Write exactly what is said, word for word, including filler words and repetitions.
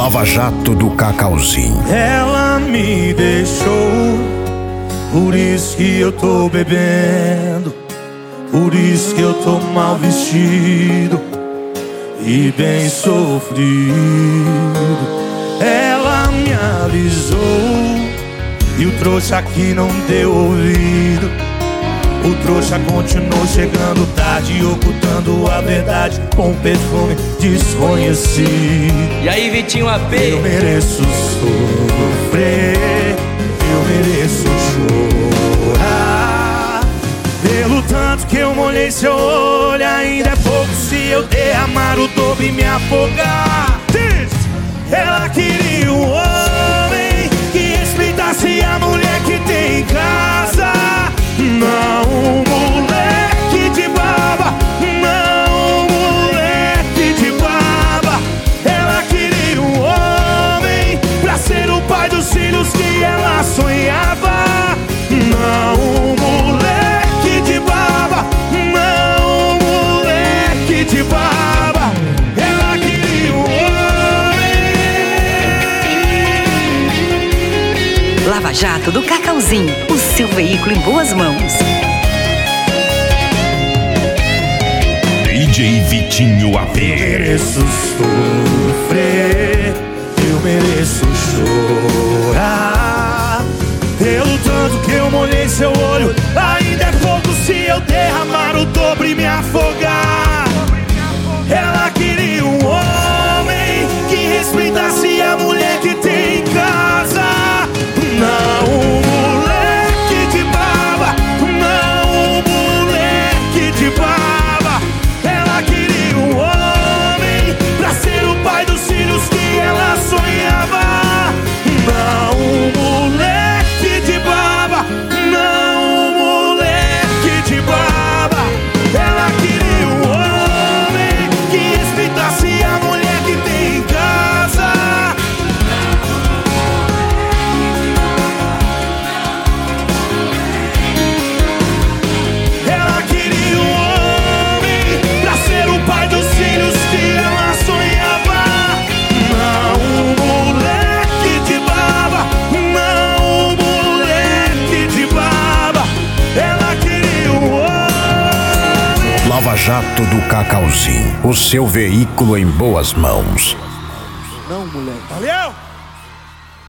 Lava Jato do Cacauzinho. Ela me deixou, por isso que eu tô bebendo, por isso que eu tô mal vestido e bem sofrido. Ela me avisou e o trouxa aqui não deu ouvido. O trouxa continuou chegando tarde, ocultando a verdade com perfume desconhecido. E aí, Vitinho A P? Eu mereço sofrer, eu mereço chorar. Pelo tanto que eu molhei seu olho, ainda é pouco se eu derramar o dobro e me afogar. Ela queria um homem que respeitasse a mulher que tem em casa, não um moleque de baba, não um moleque de baba. Ela queria um homem pra ser o pai dos filhos que ela sonhava, não um moleque de baba, não um moleque de baba. Ela queria um homem. Lava Jato do Cacauzinho, o seu veículo em boas mãos. D J Vitinho A P. Eu mereço sofrer, eu mereço chorar. Pelo tanto que eu molhei seu olho, ainda é pouco se eu derramar o dobro e me afogar. Ela queria um homem que respeitasse a mulher que tem em casa, não um moleque de baba, não um moleque de baba. Ela queria um homem pra ser o pai dos filhos que ela sonhava, não um moleque de baba, não um moleque de baba. Ela queria um homem que respeitasse a mulher que tem em casa. Ela queria um homem pra ser o pai dos filhos que ela sonhava, não um moleque de baba, não um moleque de baba. Ela queria um homem. Lava Jato do Cacauzinho, o seu veículo em boas mãos.